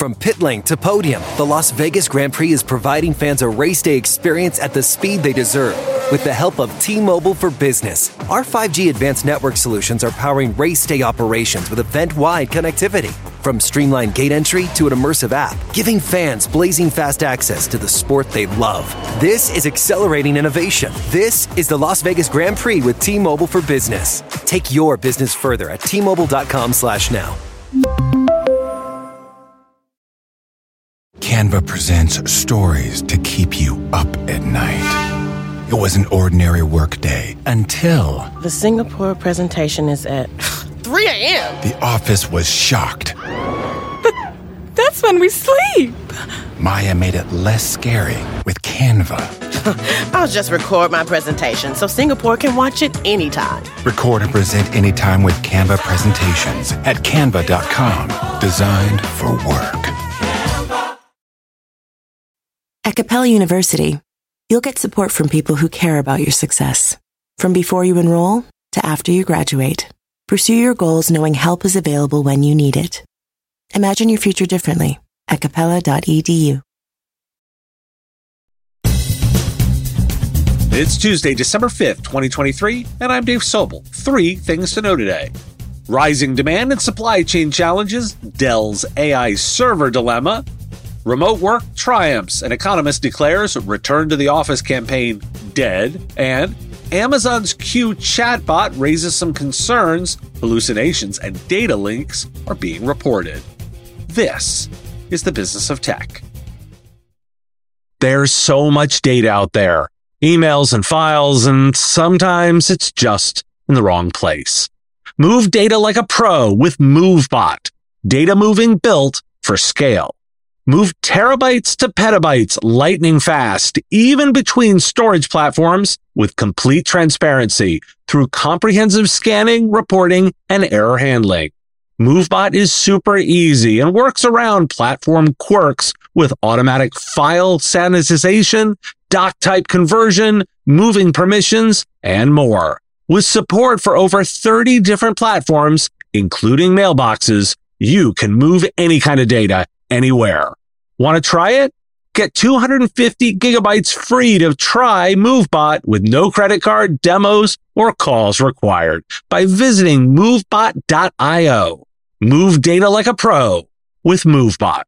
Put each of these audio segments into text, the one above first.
From pit lane to podium, the Las Vegas Grand Prix is providing fans a race day experience at the speed they deserve. With the help of T-Mobile for Business, our 5G advanced network solutions are powering race day operations with event-wide connectivity. From streamlined gate entry to an immersive app, giving fans blazing fast access to the sport they love. This is accelerating innovation. This is the Las Vegas Grand Prix with T-Mobile for Business. Take your business further at T-Mobile.com/now. Canva presents stories to keep you up at night. It was an ordinary workday until... The Singapore presentation is at 3 a.m. The office was shocked. But that's when we sleep. Maya made it less scary with Canva. I'll just record my presentation so Singapore can watch it anytime. Record and present anytime with Canva presentations at canva.com. Designed for work. At Capella University, you'll get support from people who care about your success. From before you enroll to after you graduate, pursue your goals knowing help is available when you need it. Imagine your future differently at capella.edu. It's Tuesday, December 5th, 2023, and I'm Dave Sobel. 3 things to know today. Rising demand and supply chain challenges, Dell's AI server dilemma, remote work triumphs, an economist declares return to the office campaign dead, and Amazon's Q chatbot raises some concerns, hallucinations, and data leaks are being reported. This is the business of tech. There's so much data out there, emails and files, and sometimes it's just in the wrong place. Move data like a pro with MoveBot, data moving built for scale. Move terabytes to petabytes lightning fast, even between storage platforms, with complete transparency through comprehensive scanning, reporting, and error handling. MoveBot is super easy and works around platform quirks with automatic file sanitization, doc type conversion, moving permissions, and more. With support for over 30 different platforms, including mailboxes, you can move any kind of data anywhere. Want to try it? Get 250 gigabytes free to try MoveBot with no credit card, demos, or calls required by visiting movebot.io. Move data like a pro with MoveBot.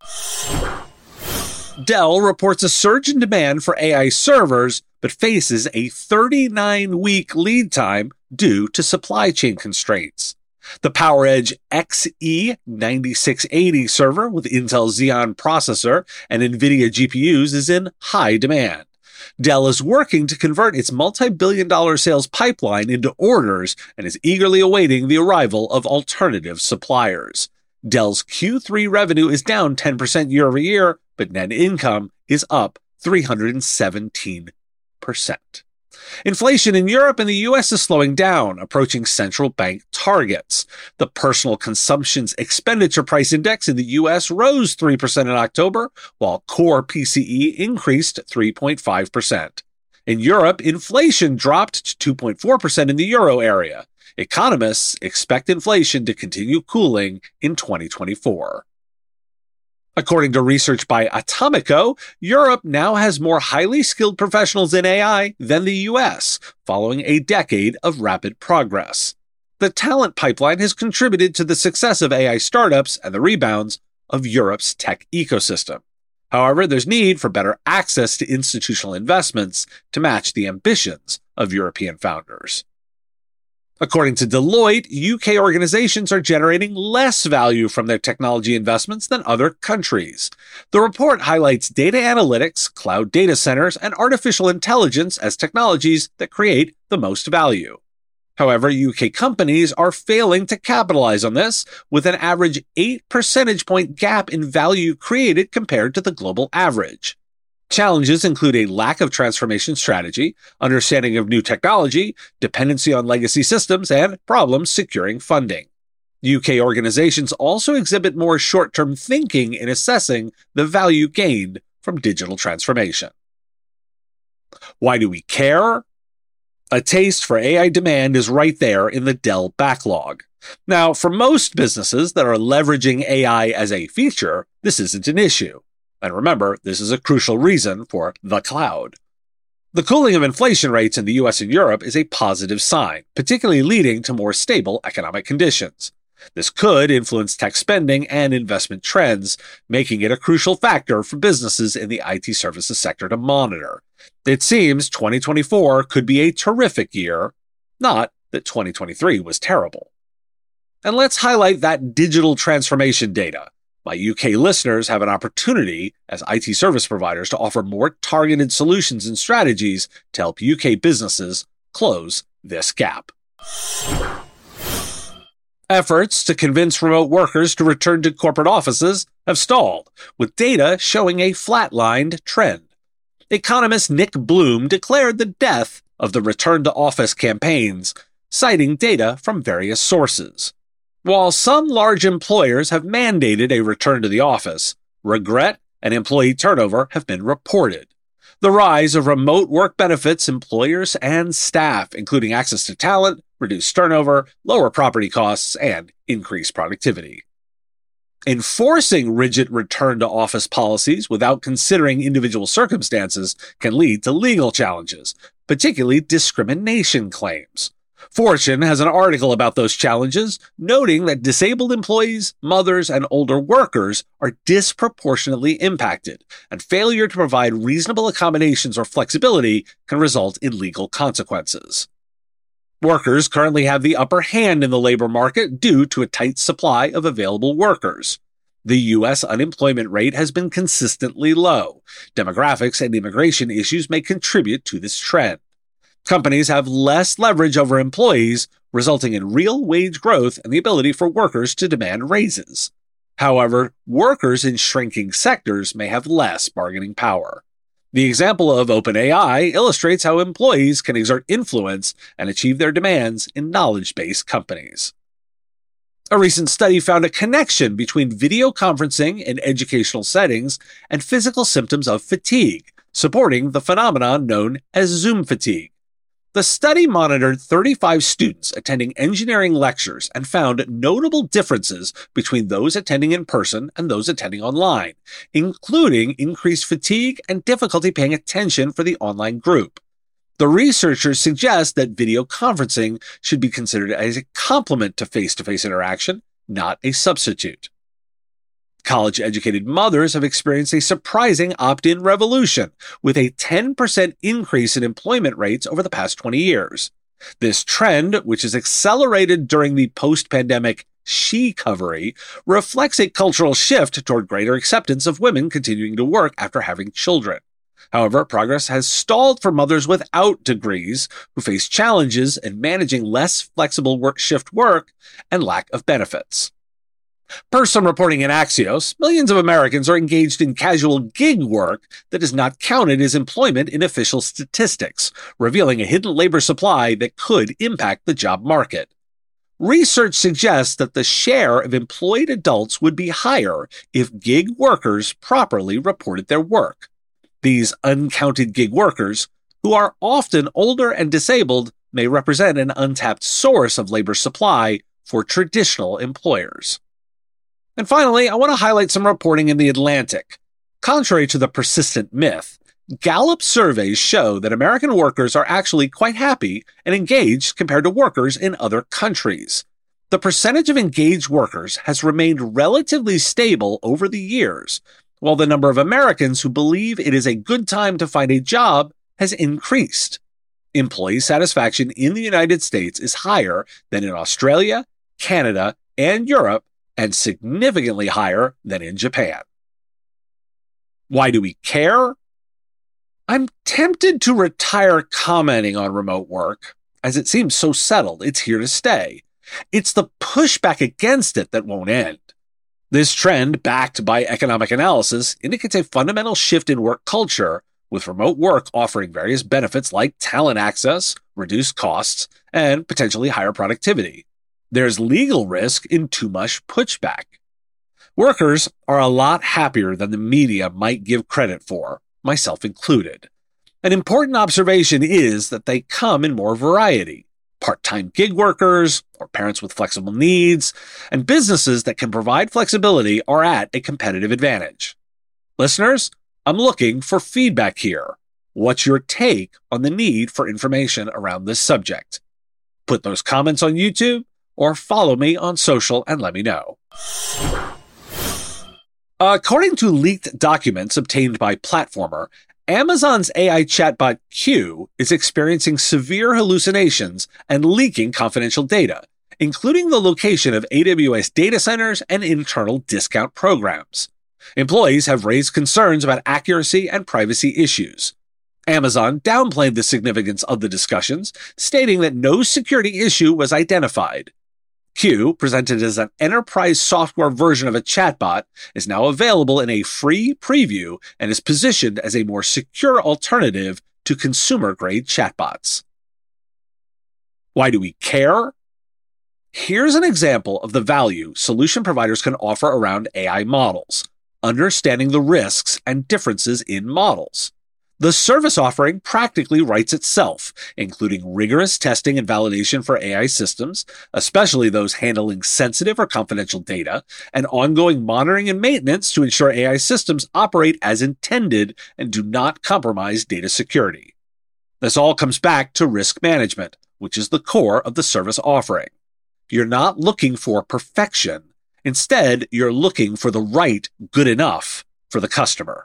Dell reports a surge in demand for AI servers, but faces a 39-week lead time due to supply chain constraints. The PowerEdge XE9680 server with Intel Xeon processor and NVIDIA GPUs is in high demand. Dell is working to convert its multi-billion-dollar sales pipeline into orders and is eagerly awaiting the arrival of alternative suppliers. Dell's Q3 revenue is down 10% year over year, but net income is up 317%. Inflation in Europe and the U.S. is slowing down, approaching central bank targets. The Personal Consumption's Expenditure Price Index in the U.S. rose 3% in October, while core PCE increased 3.5%. In Europe, inflation dropped to 2.4% in the euro area. Economists expect inflation to continue cooling in 2024. According to research by Atomico, Europe now has more highly skilled professionals in AI than the US, following a decade of rapid progress. The talent pipeline has contributed to the success of AI startups and the rebounds of Europe's tech ecosystem. However, there's need for better access to institutional investments to match the ambitions of European founders. According to Deloitte, UK organizations are generating less value from their technology investments than other countries. The report highlights data analytics, cloud data centers, and artificial intelligence as technologies that create the most value. However, UK companies are failing to capitalize on this, with an average 8 percentage point gap in value created compared to the global average. Challenges include a lack of transformation strategy, understanding of new technology, dependency on legacy systems, and problems securing funding. UK organizations also exhibit more short-term thinking in assessing the value gained from digital transformation. Why do we care? A taste for AI demand is right there in the Dell backlog. Now, for most businesses that are leveraging AI as a feature, this isn't an issue. And remember, this is a crucial reason for the cloud. The cooling of inflation rates in the US and Europe is a positive sign, particularly leading to more stable economic conditions. This could influence tech spending and investment trends, making it a crucial factor for businesses in the IT services sector to monitor. It seems 2024 could be a terrific year, not that 2023 was terrible. And let's highlight that digital transformation data. My UK listeners have an opportunity as IT service providers to offer more targeted solutions and strategies to help UK businesses close this gap. Efforts to convince remote workers to return to corporate offices have stalled, with data showing a flatlined trend. Economist Nick Bloom declared the death of the return-to-office campaigns, citing data from various sources. While some large employers have mandated a return to the office, regret and employee turnover have been reported. The rise of remote work benefits employers and staff, including access to talent, reduced turnover, lower property costs, and increased productivity. Enforcing rigid return-to-office policies without considering individual circumstances can lead to legal challenges, particularly discrimination claims. Fortune has an article about those challenges, noting that disabled employees, mothers, and older workers are disproportionately impacted, and failure to provide reasonable accommodations or flexibility can result in legal consequences. Workers currently have the upper hand in the labor market due to a tight supply of available workers. The U.S. unemployment rate has been consistently low. Demographics and immigration issues may contribute to this trend. Companies have less leverage over employees, resulting in real wage growth and the ability for workers to demand raises. However, workers in shrinking sectors may have less bargaining power. The example of OpenAI illustrates how employees can exert influence and achieve their demands in knowledge-based companies. A recent study found a connection between video conferencing in educational settings and physical symptoms of fatigue, supporting the phenomenon known as Zoom fatigue. The study monitored 35 students attending engineering lectures and found notable differences between those attending in person and those attending online, including increased fatigue and difficulty paying attention for the online group. The researchers suggest that video conferencing should be considered as a complement to face-to-face interaction, not a substitute. College-educated mothers have experienced a surprising opt-in revolution, with a 10% increase in employment rates over the past 20 years. This trend, which is accelerated during the post-pandemic she-covery, reflects a cultural shift toward greater acceptance of women continuing to work after having children. However, progress has stalled for mothers without degrees, who face challenges in managing less flexible shift work and lack of benefits. Per some reporting in Axios, millions of Americans are engaged in casual gig work that is not counted as employment in official statistics, revealing a hidden labor supply that could impact the job market. Research suggests that the share of employed adults would be higher if gig workers properly reported their work. These uncounted gig workers, who are often older and disabled, may represent an untapped source of labor supply for traditional employers. And finally, I want to highlight some reporting in The Atlantic. Contrary to the persistent myth, Gallup surveys show that American workers are actually quite happy and engaged compared to workers in other countries. The percentage of engaged workers has remained relatively stable over the years, while the number of Americans who believe it is a good time to find a job has increased. Employee satisfaction in the United States is higher than in Australia, Canada, and Europe, and significantly higher than in Japan. Why do we care? I'm tempted to retire commenting on remote work, as it seems so settled, it's here to stay. It's the pushback against it that won't end. This trend, backed by economic analysis, indicates a fundamental shift in work culture, with remote work offering various benefits like talent access, reduced costs, and potentially higher productivity. There's legal risk in too much pushback. Workers are a lot happier than the media might give credit for, myself included. An important observation is that they come in more variety. part-time gig workers, or parents with flexible needs, and businesses that can provide flexibility are at a competitive advantage. Listeners, I'm looking for feedback here. What's your take on the need for information around this subject? Put those comments on YouTube or follow me on social and let me know. According to leaked documents obtained by Platformer, Amazon's AI chatbot Q is experiencing severe hallucinations and leaking confidential data, including the location of AWS data centers and internal discount programs. Employees have raised concerns about accuracy and privacy issues. Amazon downplayed the significance of the discussions, stating that no security issue was identified. Q, presented as an enterprise software version of a chatbot, is now available in a free preview and is positioned as a more secure alternative to consumer-grade chatbots. Why do we care? Here's an example of the value solution providers can offer around AI models, understanding the risks and differences in models. The service offering practically writes itself, including rigorous testing and validation for AI systems, especially those handling sensitive or confidential data, and ongoing monitoring and maintenance to ensure AI systems operate as intended and do not compromise data security. This all comes back to risk management, which is the core of the service offering. You're not looking for perfection. Instead, you're looking for the right good enough for the customer.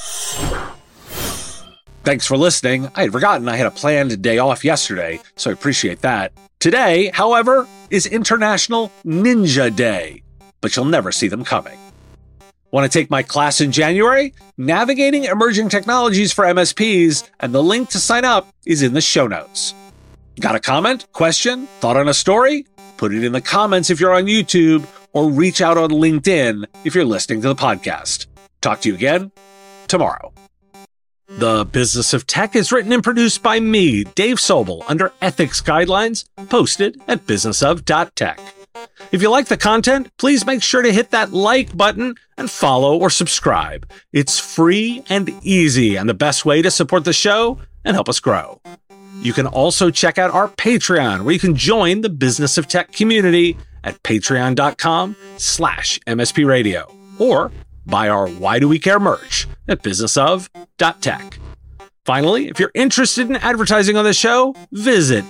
Thanks for listening. I had forgotten I had a planned day off yesterday, so I appreciate that. Today, however, is International Ninja Day, but you'll never see them coming. Want to take my class in January? Navigating Emerging Technologies for MSPs, and the link to sign up is in the show notes. Got a comment, question, thought on a story? Put it in the comments if you're on YouTube, or reach out on LinkedIn if you're listening to the podcast. Talk to you again tomorrow. The Business of Tech is written and produced by me, Dave Sobel, under ethics guidelines posted at businessof.tech. If you like the content, please make sure to hit that like button and follow or subscribe. It's free and easy and the best way to support the show and help us grow. You can also check out our Patreon, where you can join the Business of Tech community at patreon.com/MSP Radio, or buy our Why Do We Care merch at businessof.tech. Finally, if you're interested in advertising on the show, visit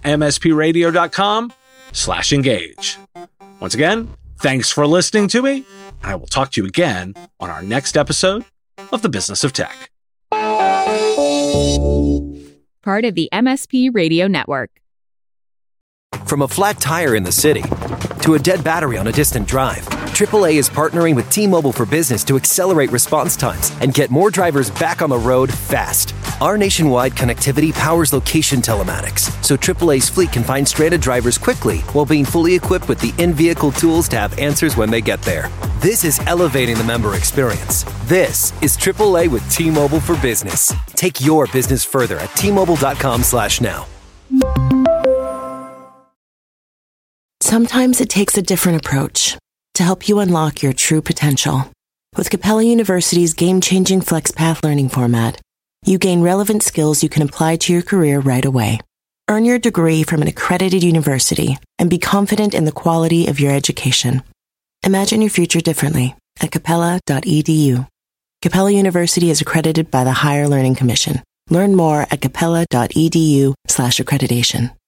mspradio.com/engage. Once again, thanks for listening to me, and I will talk to you again on our next episode of The Business of Tech. Part of the MSP Radio Network. From a flat tire in the city to a dead battery on a distant drive, AAA is partnering with T-Mobile for Business to accelerate response times and get more drivers back on the road fast. Our nationwide connectivity powers location telematics, so AAA's fleet can find stranded drivers quickly while being fully equipped with the in-vehicle tools to have answers when they get there. This is elevating the member experience. This is AAA with T-Mobile for Business. Take your business further at T-Mobile.com/now. Sometimes it takes a different approach to help you unlock your true potential. With Capella University's game-changing FlexPath learning format, you gain relevant skills you can apply to your career right away. Earn your degree from an accredited university and be confident in the quality of your education. Imagine your future differently at capella.edu. Capella University is accredited by the Higher Learning Commission. Learn more at capella.edu/accreditation.